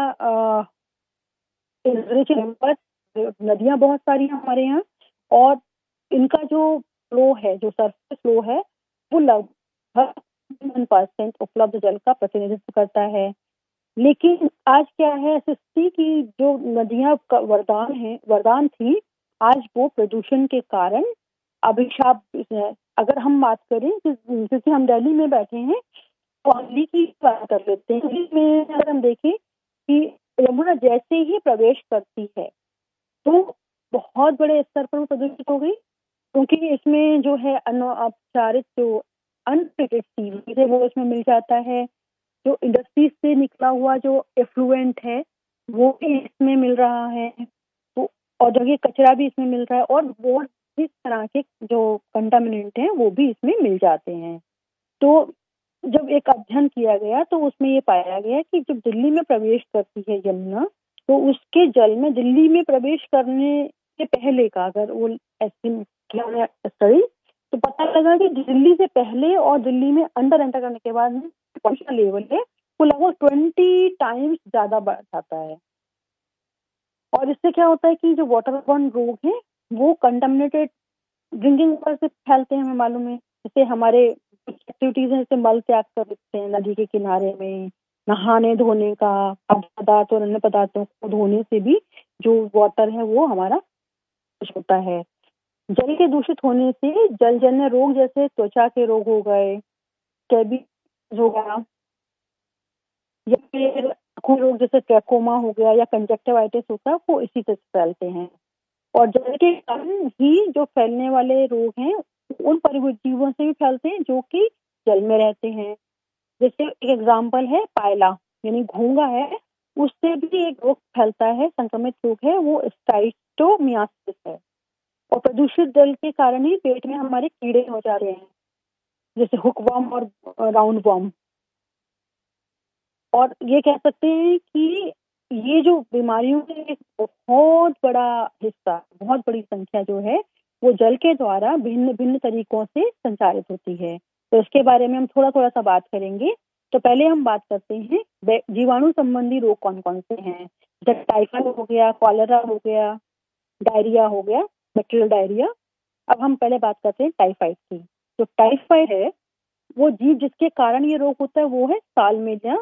नदियां बहुत सारी हैं हमारे यहाँ, और इनका जो फ्लो है, जो सरफेस फ्लो है, वो लगभग परसेंट उपलब्ध जल का प्रतिनिधित्व करता है। लेकिन आज क्या है स्थिति की जो नदियां वरदान है वरदान थी, आज वो प्रदूषण के कारण अभिशाप है। अगर हम बात करें, जैसे हम दिल्ली में बैठे हैं, तो दिल्ली की बात कर लेते हैं। दिल्ली में अगर हम देखें कि यमुना जैसे ही प्रवेश करती है तो बहुत बड़े स्तर पर प्रदूषित हो गई, क्योंकि इसमें जो है अनौपचारिक जो अनट्रीटेड सीवेज है वो इसमें मिल जाता है। जो इंडस्ट्रीज से निकला हुआ जो एफ्लुएंट है वो भी इसमें मिल रहा है, तो औद्योगिक कचरा भी इसमें मिल रहा है, और वो इस तरह के जो कंटामिनेंट हैं वो भी इसमें मिल जाते हैं। तो जब एक अध्ययन किया गया तो उसमें ये पाया गया कि जब दिल्ली में प्रवेश करती है यमुना, तो उसके जल में दिल्ली में प्रवेश करने से पहले का अगर वो एस्टिमेट किया गया स्टडी, तो पता लगा कि दिल्ली से पहले और दिल्ली में अंदर एंटर करने के बाद पॉल्यूशन लेवल है वो लगभग ट्वेंटी टाइम्स ज्यादा बढ़ जाता है। और इससे क्या होता है कि जो वाटरबोर्न रोग हैं वो कंटामिनेटेड ड्रिंकिंग वाटर से फैलते हैं, हमें मालूम है। जैसे हमारे कुछ एक्टिविटीज हैं, जैसे मल त्याग कर देते हैं नदी के किनारे में, नहाने धोने का, खाद्य पदार्थ और अन्य पदार्थों को धोने से भी जो वाटर है वो हमारा दूषित होता है। जल के दूषित होने से जलजन्य रोग जैसे त्वचा के रोग हो गए, स्कैबीज हो गया, या फिर आँखों रोग जैसे ट्रैकोमा हो गया या कंजक्टिवाइटिस होता है, वो इसी से फैलते हैं। और जल के कारण ही जो फैलने वाले रोग हैं उन परजीवियों से भी फैलते हैं जो कि जल में रहते हैं। जैसे एक एग्जाम्पल है पायला, यानी घोंघा है, उससे भी एक रोग फैलता है, संक्रमित रोग है, वो स्काइस्टोमियासिस है। और प्रदूषित जल के कारण ही पेट में हमारे कीड़े हो जा रहे हैं, जैसे हुकवर्म और राउंड वर्म। और ये कह सकते हैं कि ये जो बीमारियों का एक बहुत बड़ा हिस्सा, बहुत बड़ी संख्या जो है वो जल के द्वारा भिन्न भिन्न तरीकों से संचारित होती है। तो इसके बारे में हम थोड़ा थोड़ा सा बात करेंगे। तो पहले हम बात करते हैं जीवाणु संबंधी रोग कौन कौन से हैं। जैसे टाइफाइड हो गया, कॉलेरा हो गया, डायरिया हो गया, बैक्टीरियल डायरिया। अब हम पहले बात करते हैं टाइफाइड की। तो टाइफाइड है वो जीव जिसके कारण ये रोग होता है वो है साल्मेलिया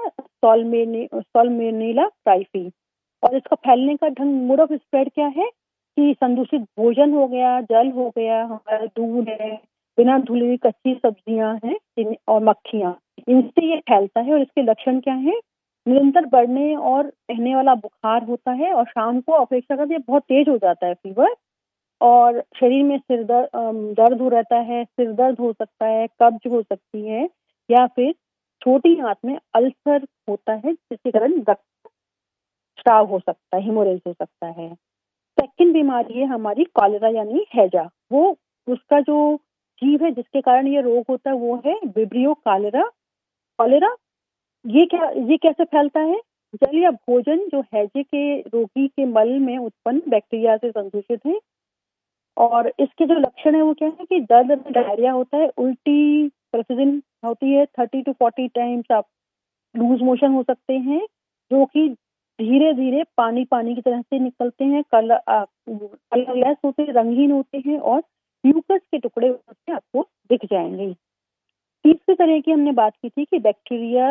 साल्मेनेला टाइफी। और इसका फैलने का ढंग, मोड ऑफ स्प्रेड क्या है कि संदूषित भोजन हो गया, जल हो गया, हमारा दूध है, बिना धुली हुई कच्ची सब्जियां हैं और मक्खियां, इनसे ये फैलता है। और इसके लक्षण क्या है? निरंतर बढ़ने और रहने वाला बुखार होता है, और शाम को अपेक्षाकृत ये बहुत तेज हो जाता है फीवर, और शरीर में सिर दर्द दर्द हो रहता है, सिर दर्द हो सकता है, कब्ज हो सकती है, या फिर छोटी आंत में अल्सर होता है जिसके कारण रक्त स्राव हो सकता है, हिमोरेज हो सकता है। सेकंड बीमारी है हमारी कॉलेरा यानी हैजा। वो उसका जो जीव है जिसके कारण ये रोग होता है वो है विब्रियो कॉलेरा। कॉलेरा ये क्या ये कैसे फैलता है? जल या भोजन जो हैजे के रोगी के मल में उत्पन्न बैक्टीरिया से संदूषित है। और इसके जो लक्षण है वो क्या है कि दर्द में डायरिया होता है, उल्टी प्रतिदिन होती है, थर्टी टू फोर्टी टाइम्स आप लूज मोशन हो सकते हैं जो कि धीरे धीरे पानी पानी की तरह से निकलते हैं, कलर कलरलेस होते हैं, रंगीन होते हैं, और म्यूकस के टुकड़े उससे आपको दिख जाएंगे। तीसरी तरह की हमने बात की थी कि बैक्टीरिया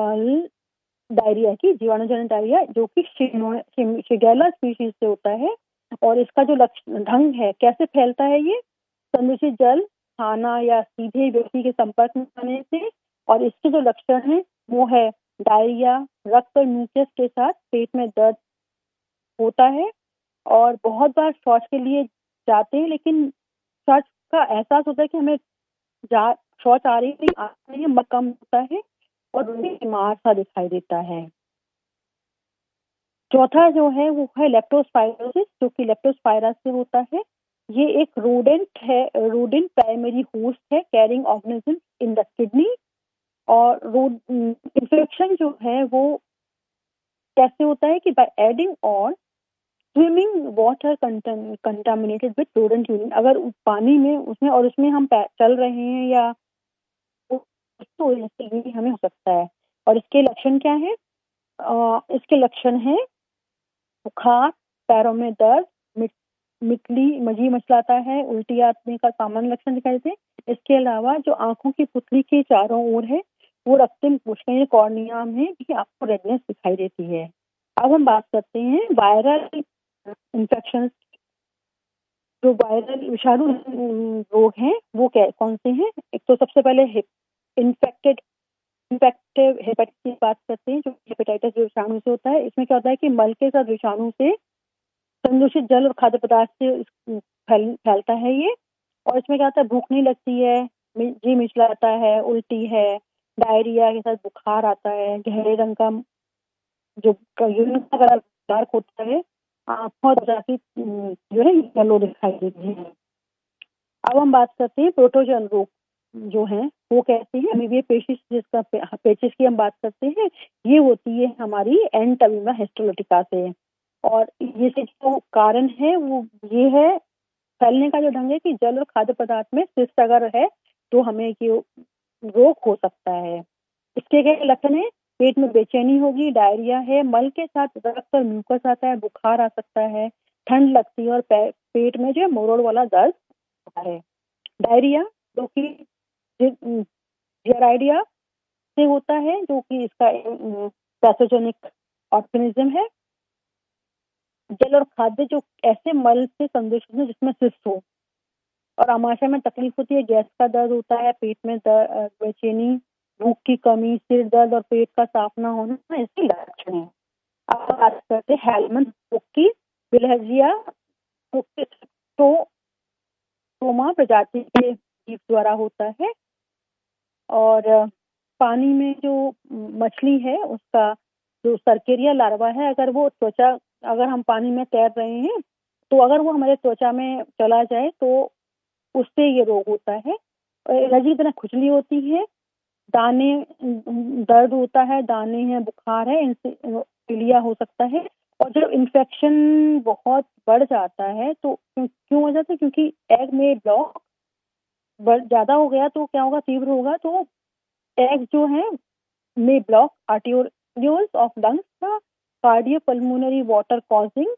डायरिया की, जीवाणुजन्य डायरिया, जो कि शिगेला स्पीशीज से होता है। और इसका जो लक्षण ढंग है कैसे फैलता है, ये संदूषित जल, खाना या सीधे व्यक्ति के संपर्क में आने से। और इसके जो लक्षण हैं वो है डायरिया, रक्त और म्यूकस के साथ पेट में दर्द होता है, और बहुत बार शौच के लिए जाते हैं लेकिन शौच का एहसास होता है कि हमें जा शौच आ रही नहीं आ रही है, मत कम होता है, और बीमार सा दिखाई देता है। चौथा जो है वो है लेप्टोस्पायरोसिस, जो कि लेप्टोस्पायरा से होता है। ये एक रोडेंट है, रोडेंट प्राइमरी होस्ट है carrying organism in the kidney. और इन्फेक्शन जो है वो कैसे होता है कि by adding on swimming water contaminated with फ्लोरेंट यूरिन, अगर पानी में उसमें और उसमें हम चल रहे हैं या तो इसके लिए हमें हो सकता है। और इसके लक्षण क्या है? आ, इसके लक्षण है बुखार, पैरों में दर्द, मिट, मिटली मजी मचलाता है, उल्टी आने का सामान्य लक्षण दिखाई देते हैं। इसके अलावा जो आंखों की पुतली के चारों ओर है वो रक्तम पुष्करण कॉर्निया में भी आपको रेडनेस दिखाई देती है। अब हम बात करते हैं वायरल इन्फेक्शन। जो वायरल विषाणु रोग हैं वो क्या कौन से हैं? एक तो सबसे पहले इन्फेक्टेड इन्फेक्टिव हेपेटाइटिस की बात करते हैं, जो हेपेटाइटिस जो विषाणु से होता है। इसमें क्या होता है कि मल के साथ विषाणु से संदूषित जल और खाद्य पदार्थ से फैल, फैलता है ये। और इसमें क्या होता है, भूख नहीं लगती है, जी मिचलाता है, उल्टी है, डायरिया के साथ बुखार आता है, गहरे रंग का जो यूरिन का कलर डार्क होता है, आंखों जाती जो है येलो दिखाई देती है। अब हम बात करते हैं प्रोटोजन रोग जो है वो कैसे है? अमीबिया पेशिस जिसका पेचिस की हम बात करते हैं, ये होती है हमारी एंटमीबा हिस्टोलिटिका से। और ये जो कारण है वो ये है, फैलने का जो ढंग है कि जल और खाद्य पदार्थ में सिस्ट अगर है तो हमें ये रोग हो सकता है। इसके क्या लक्षण है? पेट में बेचैनी होगी, डायरिया है, मल के साथ रक्त और म्यूकस आता है, बुखार आ सकता है, ठंड लगती है और पे, पेट में जो है मोरोड़ वाला दर्द है। डायरिया जो कि जियाराइडिया से होता है, जो कि इसका पैथोजेनिक ऑर्गेनिज्म है। जल और खाद्य जो ऐसे मल से संदूषित है जिसमें सिस्ट हो, और आमाशय में तकलीफ होती है, गैस का दर्द होता है, पेट में बेचैनी, भूख की कमी, सिर दर्द और पेट का साफ ना होना, इसके लक्षण है। अब बात करते हैं हेलमन रोग की। बिलहर्जिया तो सोमा प्रजाति के जीव द्वारा होता है। और पानी में जो मछली है उसका जो सर्केरिया लार्वा है, अगर वो त्वचा, अगर हम पानी में तैर रहे हैं तो अगर वो हमारे त्वचा में चला जाए तो उससे ये रोग होता है। एलर्जी की तरह खुजली होती है, दाने दर्द होता है, दाने हैं, बुखार है, इनसे पीलिया हो सकता है। और जब इन्फेक्शन बहुत बढ़ जाता है तो क्यों हो जाता है? क्योंकि एग में ब्लॉक ज्यादा हो गया तो क्या होगा, तीव्र होगा, तो एग जो है में ब्लॉक आर्टियोल्स ऑफ लंग्स का कार्डियोपल्मोनरी वाटर कॉजिंग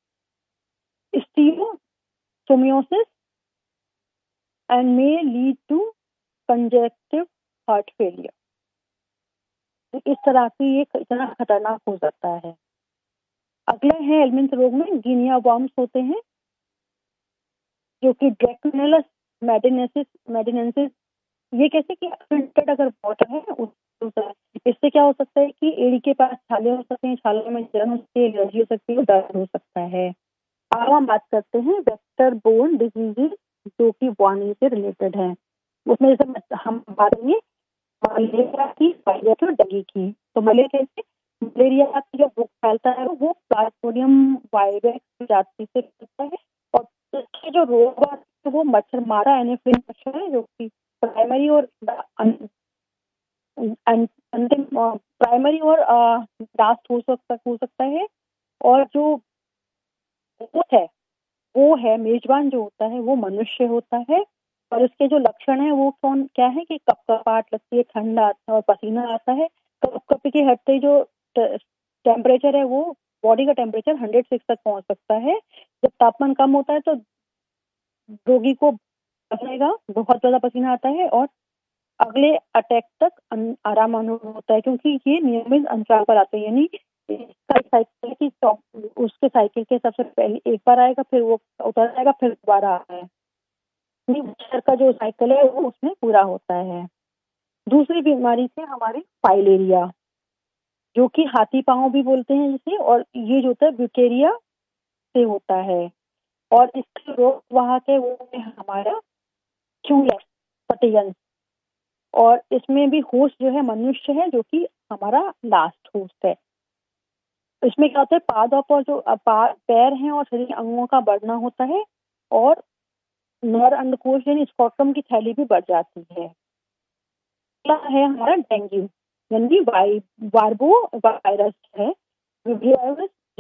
स्टीनोसोमियोसिस and may lead to congestive heart failure. इस तरह की ये इतना खतरनाक हो सकता है। अगला है हेलमिंथ रोग में गिनिया वर्म्स होते हैं, जो कि ड्रैकुनेलस मेडिनेसिस मेडिनेंसिस, ये कैसे कि फिल्टर्ड अगर वाटर है उस, इससे क्या हो सकता है कि एड़ी के पास छाले हो सकते हैं, छाले में जलन हो सकती है, एलर्जी हो सकती है, दर्द हो सकता है। अब हम बात करते हैं वेक्टर बोर्न डिजीजेस जो कि वार्निंग से रिलेटेड है। उसमें जैसे हम बात करेंगे मलेरिया की, वायरस और डेंगू की। तो मलेरिया कैसे? मलेरिया की जो भूख फैलता है वो प्लाज्मोडियम वायरस जाति से फैलता है। और इसके जो रोग है वो मच्छर मारा एनाफिलिस मच्छर है, जो कि प्राइमरी और अंतिम प्राइमरी और लास्ट हो सकता हो सकता है। और जो है वो है मेजबान जो होता है वो मनुष्य होता है। और इसके जो लक्षण है वो कौन क्या है कि कपकपाहट लगती है, ठंड आता है और पसीना आता है। कपकपी के हटते जो टेम्परेचर है वो बॉडी का टेम्परेचर हंड्रेड सिक्स तक पहुंच सकता है। जब तापमान कम होता है तो रोगी को लगेगा बहुत ज्यादा पसीना आता है और अगले अटैक तक आराम अनुभव होता है, क्योंकि ये नियमित अंतराल पर आते हैं। यानी साइकिल की उसके साइकिल के सबसे पहले एक बार आएगा, फिर वो उतर जाएगा, फिर दोबारा आता है। मच्छर का जो साइकिल है वो उसमें पूरा होता है। दूसरी बीमारी से हमारी फाइलेरिया, जो कि हाथी पांव भी बोलते हैं जिसे, और ये जो होता है ब्यूकेरिया से होता है। और इसके रोग वाहक है वो है हमारा क्यूलेक्स पटियंस। और इसमें भी होस्ट जो है मनुष्य है, जो कि हमारा लास्ट होस्ट है। इसमें क्या होता है, पादप और जो पैर हैं और शरीर अंगों का बढ़ना होता है, और नर अंडकोश यानी स्कॉटम की थैली भी बढ़ जाती है। क्या है हमारा डेंगू, यानी वार्बो वायरस है, वायरस जो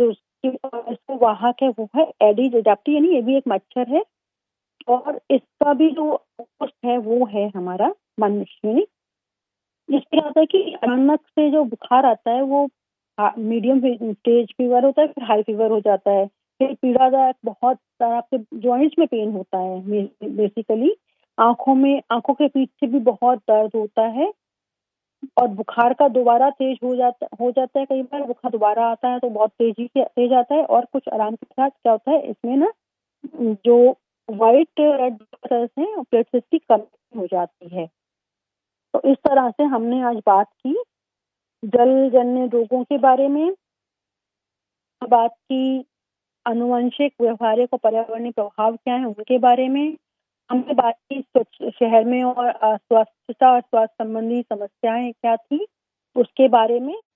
इसको वाहक है वो है एडिज एडाप्टी, यानी ये भी एक मच्छर है और इसका भी जो होस्ट है वो है हमारा मनुष्य। यानी जिससे क्या होता है कि अचानक से जो बुखार आता है वो मीडियम स्टेज फीवर होता है, फिर हाई फीवर हो जाता है, फिर पीड़ादायक बहुत सारा आपके जॉइंट्स में पेन होता है, बेसिकली आंखों में आंखों के पीछे भी बहुत दर्द होता है और बुखार का दोबारा तेज हो जाता हो जाता है। कई बार बुखार दोबारा आता है तो बहुत तेजी से तेज आता है और कुछ आराम के साथ क्या होता है इसमें ना जो व्हाइट रेड सेल्स हैं प्लेटलेट्स की कमी हो जाती है। तो इस तरह से हमने आज बात की जलजन्य रोगों के बारे में, बात की आनुवंशिक, व्यवहारिक और पर्यावरणीय प्रभाव क्या है उनके बारे में, हमने बात की स्वच्छ शहर में और स्वच्छता और स्वास्थ्य संबंधी समस्याएं क्या थी उसके बारे में।